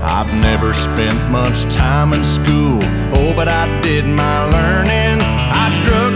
I've never spent much time in school, oh, but I did my learning. I drug